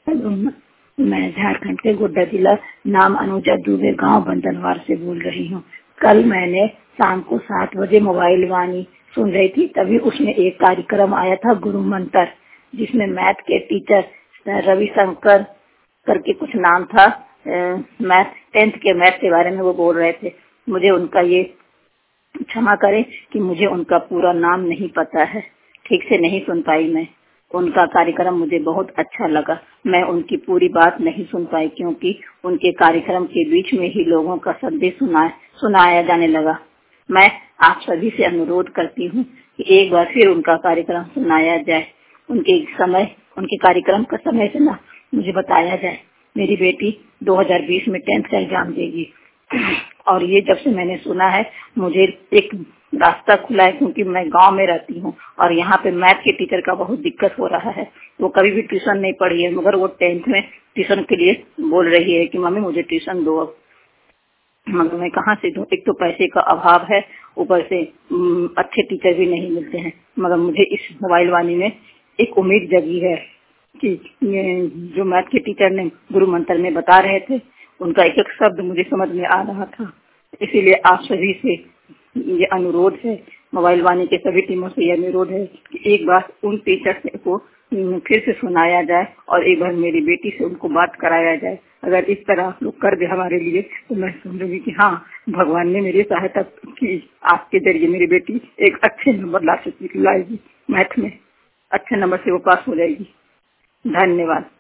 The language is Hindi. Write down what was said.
हेलो, मैं झारखंड के गोड्डा जिला, नाम अनुजा दुबे, गांव बंदनवार से बोल रही हूँ। कल मैंने शाम को 7 बजे मोबाइल वाणी सुन रही थी, तभी उसमें एक कार्यक्रम आया था गुरु मंत्र, जिसमें मैथ के टीचर रविशंकर करके कुछ नाम था। मैथ 10th के मैथ के बारे में वो बोल रहे थे। मुझे उनका ये क्षमा करें कि मुझे उनका पूरा नाम नहीं पता है, ठीक से नहीं सुन पाई मैं। उनका कार्यक्रम मुझे बहुत अच्छा लगा। मैं उनकी पूरी बात नहीं सुन पाई क्योंकि उनके कार्यक्रम के बीच में ही लोगों का संदेश सुनाया जाने लगा। मैं आप सभी से अनुरोध करती हूँ कि एक बार फिर उनका कार्यक्रम सुनाया जाए। उनके कार्यक्रम का समय से ना मुझे बताया जाए। मेरी बेटी 2020 में 10th का एग्जाम देगी और ये जब से मैंने सुना है मुझे एक रास्ता खुला है, क्योंकि मैं गांव में रहती हूँ और यहाँ पे मैथ के टीचर का बहुत दिक्कत हो रहा है। वो कभी भी ट्यूशन नहीं पढ़ी है, मगर वो 10th में ट्यूशन के लिए बोल रही है कि मम्मी मुझे ट्यूशन दो। अब मगर मैं कहाँ से दूं? एक तो पैसे का अभाव है, ऊपर से अच्छे टीचर भी नहीं मिलते हैं। मगर मुझे इस मोबाइल वाणी में एक उम्मीद जगी है कि ये जो मैथ के टीचर ने गुरु मंत्र में बता रहे थे, उनका एक एक शब्द मुझे समझ में आ रहा था। इसीलिए आप सभी से ये अनुरोध है, मोबाइल वाणी के सभी टीमों से ये अनुरोध है कि एक बार उन टीचर को फिर से सुनाया जाए और एक बार मेरी बेटी से उनको बात कराया जाए। अगर इस तरह आप लोग कर दे हमारे लिए तो मैं समझूंगी कि हाँ, भगवान ने मेरी सहायता की। आपके जरिए मेरी बेटी एक अच्छे नंबर लाएगी मैथ में, अच्छे नंबर से वो पास हो जाएगी। धन्यवाद।